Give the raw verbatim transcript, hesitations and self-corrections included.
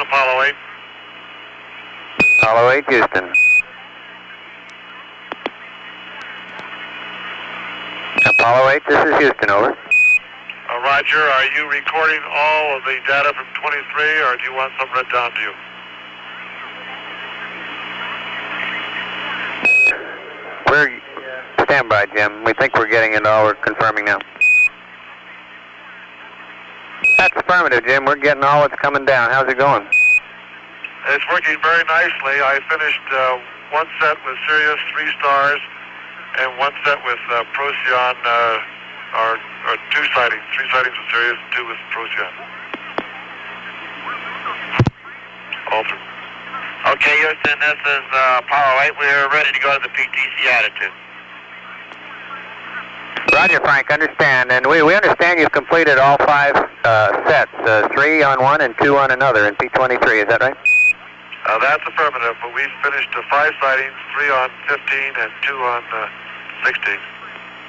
Apollo eight. Apollo eight, Houston. Apollo eight, this is Houston, over. Uh, Roger, are you recording all of the data from twenty-three, or do you want some read down to you? We're, stand by, Jim. We think we're getting it all. We're confirming now. That's affirmative, Jim. We're getting all that's coming down. How's it going? It's working very nicely. I finished uh, one set with Sirius, three stars, and one set with uh, Procyon, uh, or, or two sightings. Three sightings with Sirius, and two with Procyon. All through. Okay, Houston, this is uh, Apollo eight. We're ready to go to the P T C attitude. Roger, Frank, understand. And we, we understand you've completed all five uh, sets, uh, three on one and two on another in P twenty-three, is that right? Uh, that's affirmative, but we finished uh, five sightings, three on fifteen and two on uh, sixteen.